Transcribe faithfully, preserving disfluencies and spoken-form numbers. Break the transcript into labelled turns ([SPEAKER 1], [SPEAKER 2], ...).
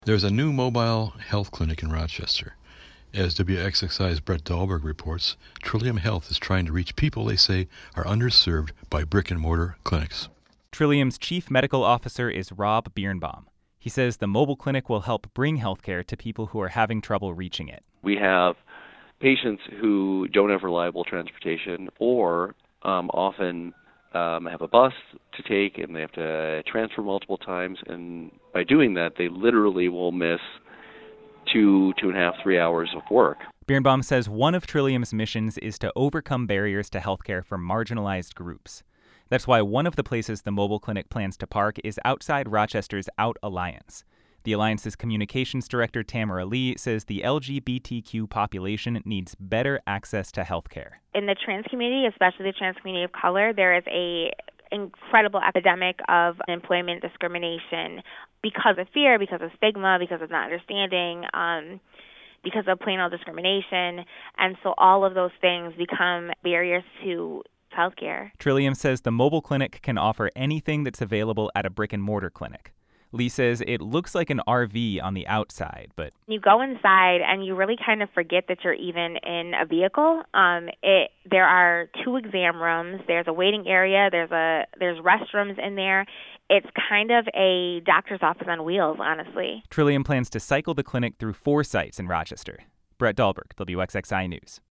[SPEAKER 1] There's a new mobile health clinic in Rochester. As W X X I's Brett Dahlberg reports, Trillium Health is trying to reach people they say are underserved by brick-and-mortar clinics.
[SPEAKER 2] Trillium's chief medical officer is Rob Birnbaum. He says the mobile clinic will help bring healthcare to people who are having trouble reaching it.
[SPEAKER 3] We have patients who don't have reliable transportation or um, often um, have a bus to take and they have to transfer multiple times. And by doing that, they literally will miss two, two and a half, three hours of work.
[SPEAKER 2] Birnbaum says one of Trillium's missions is to overcome barriers to healthcare for marginalized groups. That's why one of the places the mobile clinic plans to park is outside Rochester's Out Alliance. The Alliance's communications director, Tamara Lee, says the L G B T Q population needs better access to health care.
[SPEAKER 4] In the trans community, especially the trans community of color, there is a incredible epidemic of employment discrimination because of fear, because of stigma, because of not understanding, um, because of plain old discrimination. And so all of those things become barriers to healthcare.
[SPEAKER 2] Trillium says the mobile clinic can offer anything that's available at a brick-and-mortar clinic. Lee says it looks like an R V on the outside, but
[SPEAKER 4] you go inside and you really kind of forget that you're even in a vehicle. Um, it there are two exam rooms. There's a waiting area. There's a there's restrooms in there. It's kind of a doctor's office on wheels, honestly.
[SPEAKER 2] Trillium plans to cycle the clinic through four sites in Rochester. Brett Dahlberg, W X X I News.